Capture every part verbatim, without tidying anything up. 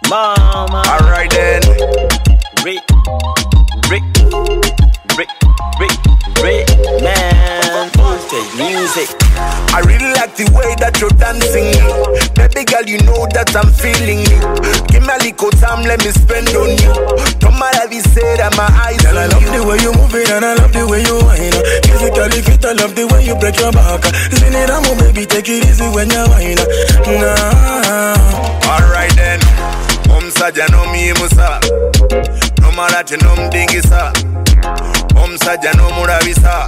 Mama. Alright then. Rick, Rick, Rick, Rick, Rick, man. Take music. I really like the way that you're dancing. Baby girl, you know that I'm feeling you. Give me a little time, let me spend on you. Don't matter if you say that my eyes girl, on I love you. the way you move it and I love the way you whine. Physically fit, I love the way you break your back. Sing it down, baby, take it easy when you whine. Nah. Alright then. Om saja no mi musa. No matter you no mdingisa. Om saja no muravisa.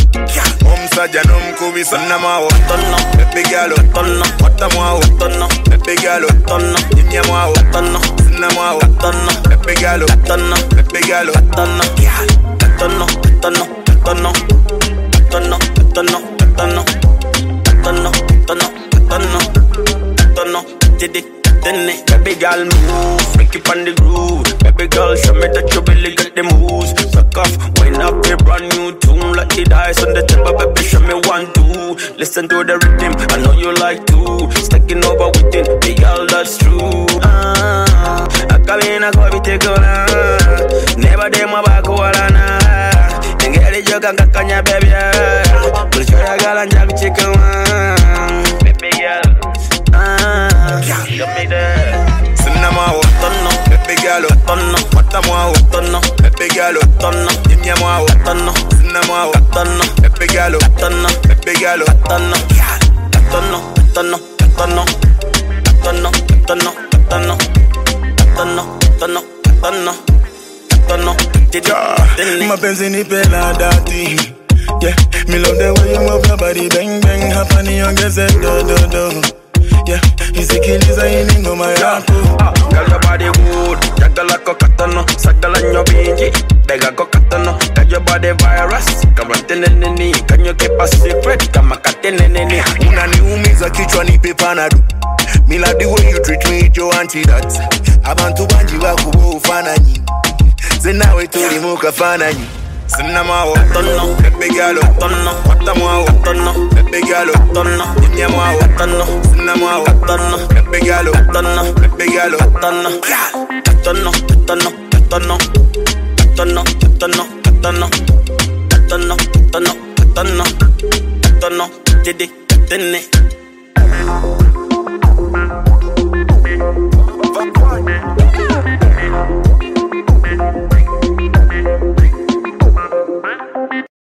Om saja no mkubisa. Nama Tono, baby girl, tono, wata mwa tono, baby girl, tono, nyanya mwa tono, nama tono, baby girl, tono, baby girl, tono, tono, tono, tono, tono, tono, tono, tono, tono, tono, tono, did it. Baby girl move, freaky on the groove. Baby girl show me that you really got the moves. Suck off, wind up a brand new tune like the dice on the table. Baby show me one two. Listen to the rhythm, I know you like to. Sticking over with it, big girl that's true. Ah, I come in a go take on. Never dem my back wala na. And get the joke and kakanya baby. Pull your girl and jack chicken. Baby girl. Ah, you got me there. Cinema, Tono, baby girl, tono, wata mwa tono, baby girl, tono, nyanya mwa tono, cinema, tono, baby girl, tono, baby girl, tono, tono, tono, tono, tono, tono, tono, tono, tono, tono, tono, did it? Mapenzi nipe la dati. Yeah, me love the way you move your body, bang bang, hapani ongeze do do do. Yeah, isikiliza ini ngoma yako. Girl your body good, jagala ko katano, sagala nyo binji, bega ko katano. Girl your body virus, kama teneneni, can you keep a secret? Kama kateneneni. Unaniumiza kichwa nipe panado. Me like the way you treat me, your antidote. Abantu banji wako ufananyi. Zenawe tuli muka fananyi. Cinema, Tono, baby girl, tono, wata mwa tono, baby girl, tono, nyanya mwa tono, cinema, tono, baby girl, tono, baby girl, tono, tono, tono, tono, tono, tono, tono, tono, tono, tono, tono, did it, didn't it?